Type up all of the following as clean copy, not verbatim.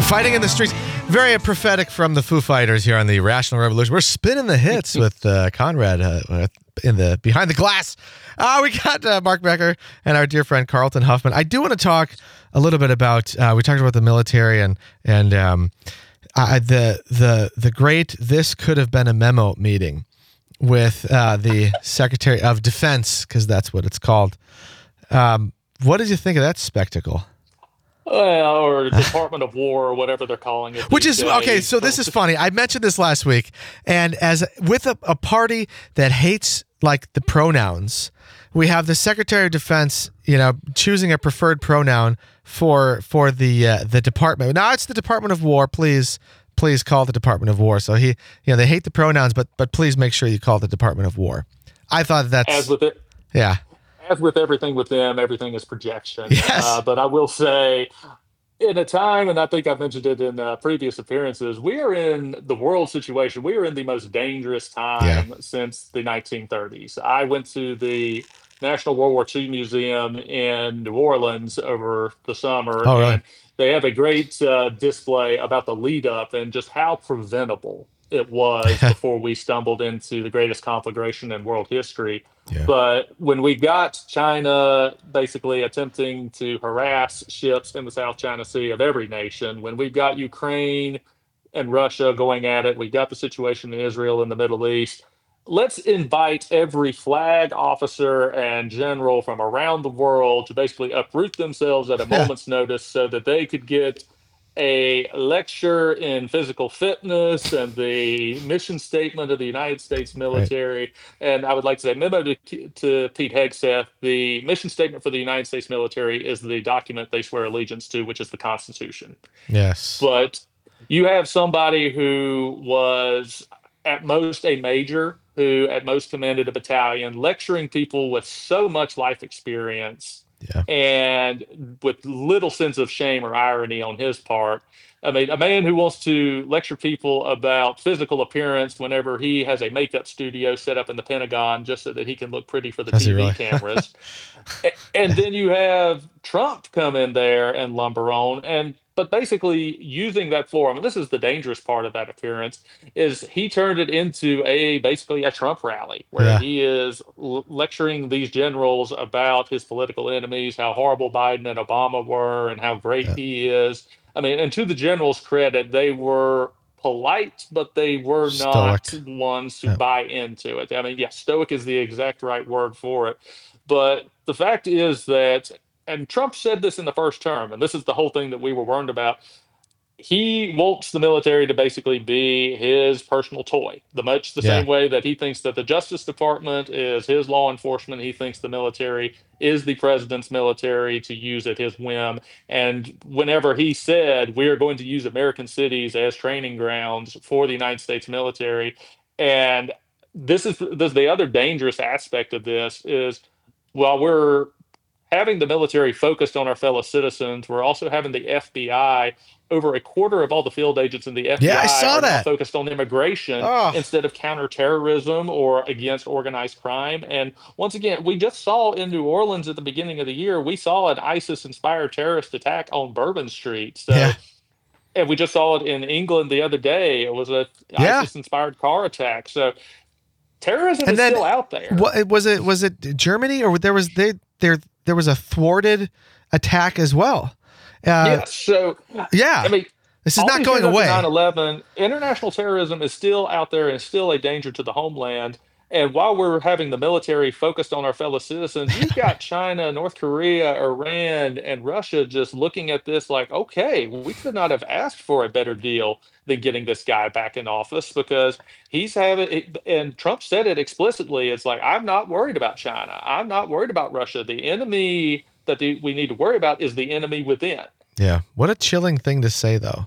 Fighting in the streets. Very prophetic from the Foo Fighters here on the Rational Revolution. We're spinning the hits with Conrad in the behind the glass. We got Mark Becker and our dear friend Carlton Huffman. I do want to talk a little bit about. We talked about the military and the great "This Could Have Been a Memo" meeting with the Secretary of Defense, because that's what it's called. What did you think of that spectacle? Or Department of War, or whatever they're calling it. Which is, okay, so this is funny. I mentioned this last week, and as with a party that hates, like, the pronouns, we have the Secretary of Defense, choosing a preferred pronoun for the department. Now, it's the Department of War. Please call the Department of War. So they hate the pronouns, but please make sure you call the Department of War. I thought that's... As with it. Yeah. As with everything with them, everything is projection. Yes. But I will say, in a time, and I think I've mentioned it in previous appearances, we are in the world situation. We are in the most dangerous time since the 1930s. I went to the National World War II Museum in New Orleans over the summer. Oh, really? And they have a great display about the lead up and just how preventable it was before we stumbled into the greatest conflagration in world history. Yeah. But when we got China basically attempting to harass ships in the South China Sea of every nation, when we've got Ukraine and Russia going at it, we've got the situation in Israel and the Middle East, let's invite every flag officer and general from around the world to basically uproot themselves at a moment's notice so that they could get a lecture in physical fitness and the mission statement of the United States military. Right. And I would like to say, memo to Pete Hegseth, the mission statement for the United States military is the document they swear allegiance to, which is the Constitution. Yes. But you have somebody who was at most a major, who at most commanded a battalion, lecturing people with so much life experience. Yeah. And with little sense of shame or irony on his part. I mean, a man who wants to lecture people about physical appearance whenever he has a makeup studio set up in the Pentagon just so that he can look pretty for the Does he TV really? cameras. And then you have Trump come in there and lumber on, but basically using that forum, and this is the dangerous part of that appearance, is he turned it into basically a Trump rally where he is lecturing these generals about his political enemies, how horrible Biden and Obama were, and how great he is. I mean, and to the generals' credit, they were polite, but they were not Stoic. ones to buy into it. I mean, yeah, stoic is the exact right word for it. But the fact is that, and Trump said this in the first term, and this is the whole thing that we were warned about. He wants the military to basically be his personal toy, much the same way that he thinks that the Justice Department is his law enforcement. He thinks the military is the president's military to use at his whim. And whenever he said, we are going to use American cities as training grounds for the United States military, and this is the other dangerous aspect of this is, while we're having the military focused on our fellow citizens, we're also having the FBI. Over a quarter of all the field agents in the FBI I saw are now that. focused on immigration instead of counterterrorism or against organized crime. And once again, we just saw in New Orleans at the beginning of the year, we saw an ISIS-inspired terrorist attack on Bourbon Street. So, and we just saw it in England the other day. It was an ISIS-inspired car attack. So terrorism is still out there. Was it Germany, or there was a thwarted attack as well? So I mean, this is not going away. 9/11, international terrorism is still out there and is still a danger to the homeland. And while we're having the military focused on our fellow citizens, you've got China, North Korea, Iran, and Russia just looking at this like, okay, we could not have asked for a better deal than getting this guy back in office, because he's having it. And Trump said it explicitly. It's like, I'm not worried about China. I'm not worried about Russia. The enemy that we need to worry about is the enemy within. Yeah. What a chilling thing to say, though.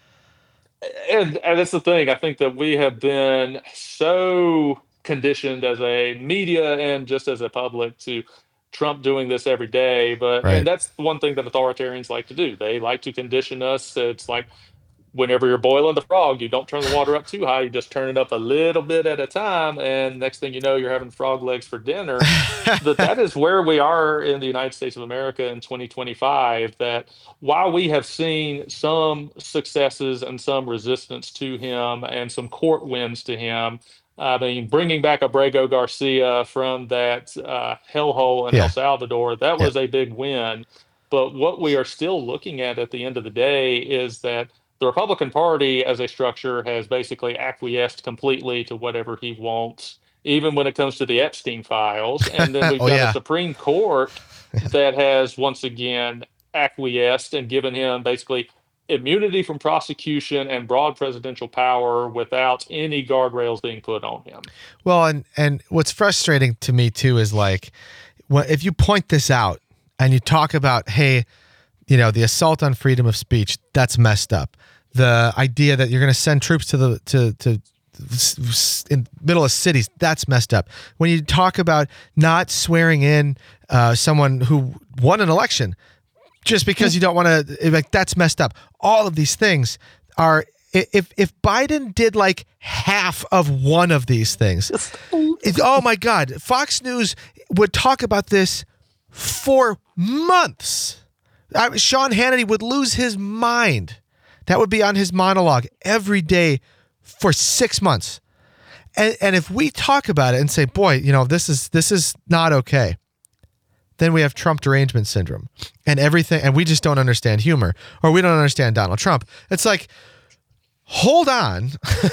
And that's the thing. I think that we have been so conditioned as a media and just as a public to Trump doing this every day. And that's one thing that authoritarians like to do. They like to condition us. It's like, whenever you're boiling the frog, you don't turn the water up too high. You just turn it up a little bit at a time, and next thing you know, you're having frog legs for dinner. That is where we are in the United States of America in 2025. That while we have seen some successes and some resistance to him and some court wins to him, I mean, bringing back Abrego Garcia from that hellhole in El Yeah. Salvador, that Yeah. was a big win. But what we are still looking at the end of the day is that the Republican Party as a structure has basically acquiesced completely to whatever he wants, even when it comes to the Epstein files. And then we've Oh got a yeah. Supreme Court that has once again acquiesced and given him basically immunity from prosecution and broad presidential power without any guardrails being put on him. Well, and what's frustrating to me too is like, if you point this out and you talk about, hey, you know, the assault on freedom of speech, that's messed up. The idea that you're going to send troops to the in middle of cities, that's messed up. When you talk about not swearing in someone who won an election just because you don't want to, like, that's messed up. All of these things are, if Biden did like half of one of these things, oh my God, Fox News would talk about this for months. Sean Hannity would lose his mind. That would be on his monologue every day for 6 months. And if we talk about it and say, boy, you know, this is not okay, then we have Trump derangement syndrome and everything. And we just don't understand humor, or we don't understand Donald Trump. It's like, hold on.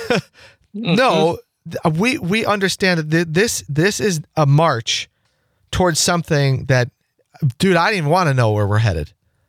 No, we understand that this is a march towards something that, dude, I didn't even want to know where we're headed.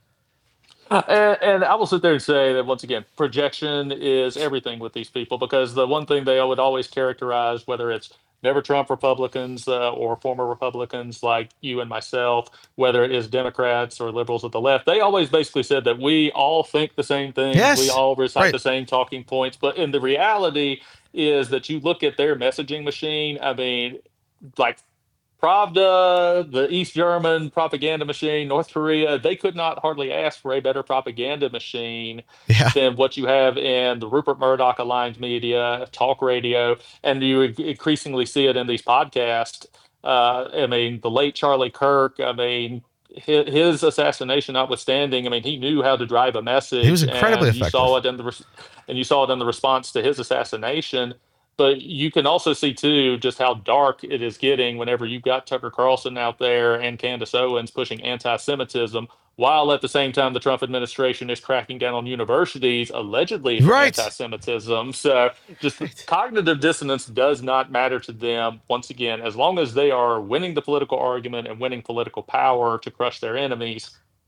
And I will sit there and say that once again, projection is everything with these people, because the one thing they would always characterize, whether it's never Trump Republicans or former Republicans like you and myself, whether it is Democrats or liberals at the left, they always basically said that we all think the same things. Yes, we all recite right. the same talking points. But in the reality is that you look at their messaging machine, I mean, like Pravda, the East German propaganda machine, North Korea, they could not hardly ask for a better propaganda machine Yeah. than what you have in the Rupert Murdoch aligned media, talk radio, and you increasingly see it in these podcasts. I mean, the late Charlie Kirk, I mean, his assassination notwithstanding, I mean, he knew how to drive a message. He was incredibly and you saw effective. it in you saw it in the response to his assassination. But you can also see too just how dark it is getting whenever you've got Tucker Carlson out there and Candace Owens pushing anti-Semitism, while at the same time the Trump administration is cracking down on universities allegedly for Right. anti-Semitism. So just cognitive dissonance does not matter to them. Once again, as long as they are winning the political argument and winning political power to crush their enemies,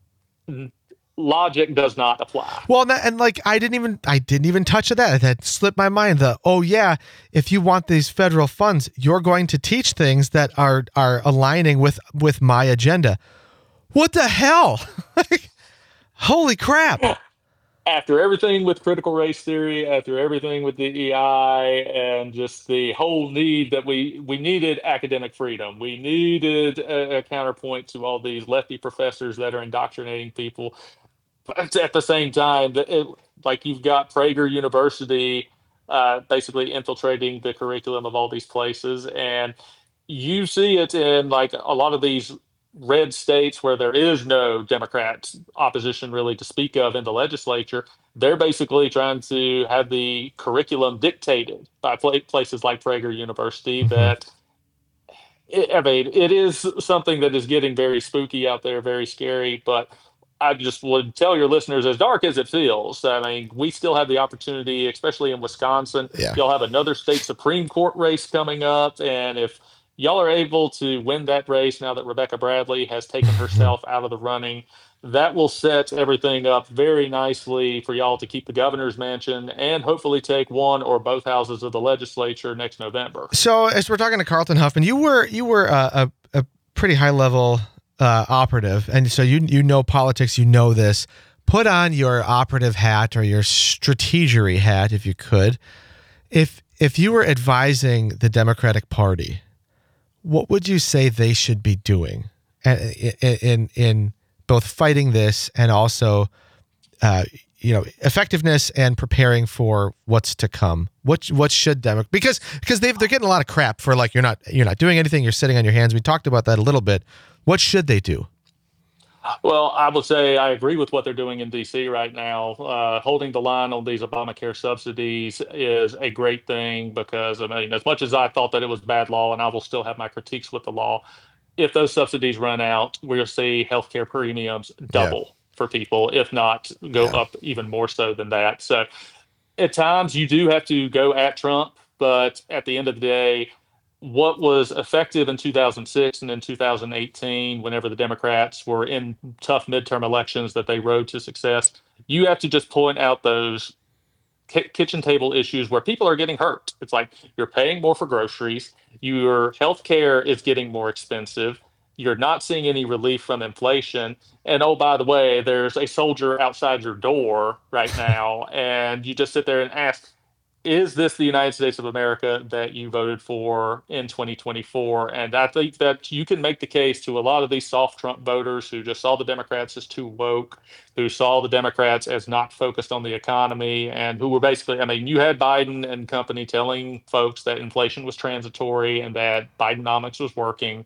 logic does not apply. Well, and like I didn't even touch on that. That slipped my mind. Oh yeah, if you want these federal funds, you're going to teach things that are aligning with my agenda. What the hell? Holy crap. After everything with critical race theory, after everything with DEI, and just the whole need that we needed academic freedom, we needed a counterpoint to all these lefty professors that are indoctrinating people. But at the same time, like you've got Prager University basically infiltrating the curriculum of all these places, and you see it in like a lot of these red states where there is no Democrat opposition really to speak of in the legislature. They're basically trying to have the curriculum dictated by places like Prager University. That I mean, it is something that is getting very spooky out there, very scary. But I just would tell your listeners, as dark as it feels, I mean, we still have the opportunity, especially in Wisconsin. Yeah. You'll have another state Supreme Court race coming up. And if y'all are able to win that race now that Rebecca Bradley has taken herself out of the running, that will set everything up very nicely for y'all to keep the governor's mansion and hopefully take one or both houses of the legislature next November. So as we're talking to Carlton Huffman, you were a pretty high level operative, and so you know politics, you know this. Put on your operative hat or your strategery hat, if you could. If you were advising the Democratic Party, what would you say they should be doing in both fighting this and also effectiveness and preparing for what's to come. What should Democrats, because they're getting a lot of crap for like you're not doing anything, you're sitting on your hands. We talked about that a little bit. What should they do? Well, I would say I agree with what they're doing in D.C. right now. Holding the line on these Obamacare subsidies is a great thing because, I mean, as much as I thought that it was bad law, and I will still have my critiques with the law, if those subsidies run out, we'll see healthcare premiums double for people, if not go up even more so than that. So at times you do have to go at Trump, but at the end of the day, what was effective in 2006 and in 2018, whenever the Democrats were in tough midterm elections that they rode to success, you have to just point out those kitchen table issues where people are getting hurt. It's like you're paying more for groceries, your health care is getting more expensive, you're not seeing any relief from inflation. And oh, by the way, there's a soldier outside your door right now. And you just sit there and ask, is this the United States of America that you voted for in 2024? And I think that you can make the case to a lot of these soft Trump voters who just saw the Democrats as too woke, who saw the Democrats as not focused on the economy, and who were basically, I mean, you had Biden and company telling folks that inflation was transitory and that Bidenomics was working.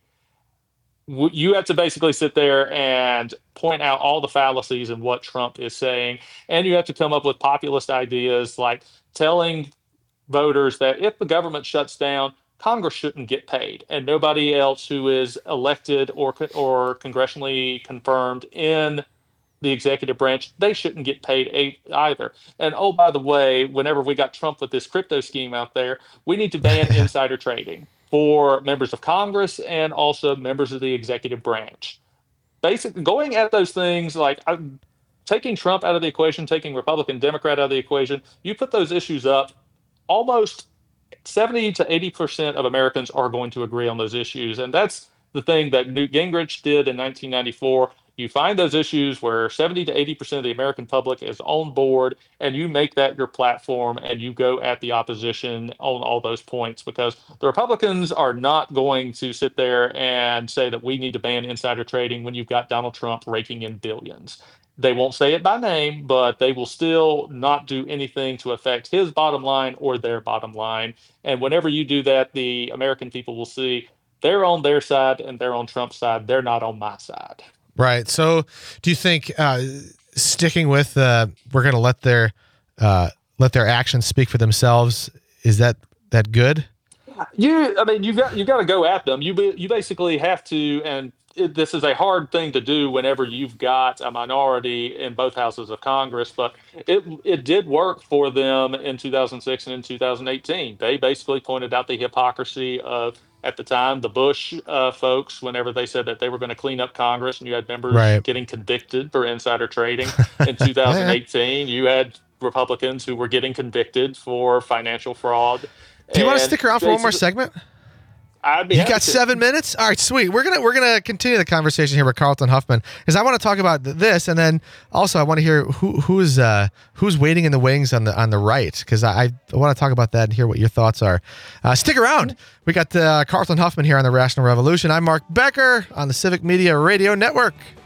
You have to basically sit there and point out all the fallacies in what Trump is saying. And you have to come up with populist ideas like telling voters that if the government shuts down, Congress shouldn't get paid, and nobody else who is elected or congressionally confirmed in the executive branch, they shouldn't get paid either. And oh, by the way, whenever we got Trump with this crypto scheme out there, we need to ban insider trading for members of Congress and also members of the executive branch. Basically, going at those things like taking Trump out of the equation, taking Republican, Democrat out of the equation, you put those issues up, almost 70 to 80% of Americans are going to agree on those issues. And that's the thing that Newt Gingrich did in 1994. You find those issues where 70 to 80% of the American public is on board, and you make that your platform and you go at the opposition on all those points, because the Republicans are not going to sit there and say that we need to ban insider trading when you've got Donald Trump raking in billions. They won't say it by name, but they will still not do anything to affect his bottom line or their bottom line. And whenever you do that, the American people will see they're on their side and they're on Trump's side. They're not on my side. Right. So do you think sticking with we're going to let their actions speak for themselves, is that good? I mean, you've got to go at them. You basically have to, and this is a hard thing to do whenever you've got a minority in both houses of Congress, but it did work for them in 2006 and in 2018. They basically pointed out the hypocrisy of, at the time, the Bush folks, whenever they said that they were going to clean up Congress, and you had members getting convicted for insider trading. In 2018, you had Republicans who were getting convicted for financial fraud. Do you want to stick around for one more segment? I'd be You got 7 minutes? All right, sweet. We're gonna continue the conversation here with Carlton Huffman, because I want to talk about this, and then also I want to hear who's waiting in the wings on the right, because I want to talk about that and hear what your thoughts are. Stick around. We got Carlton Huffman here on the Rational Revolution. I'm Mark Becker on the Civic Media Radio Network.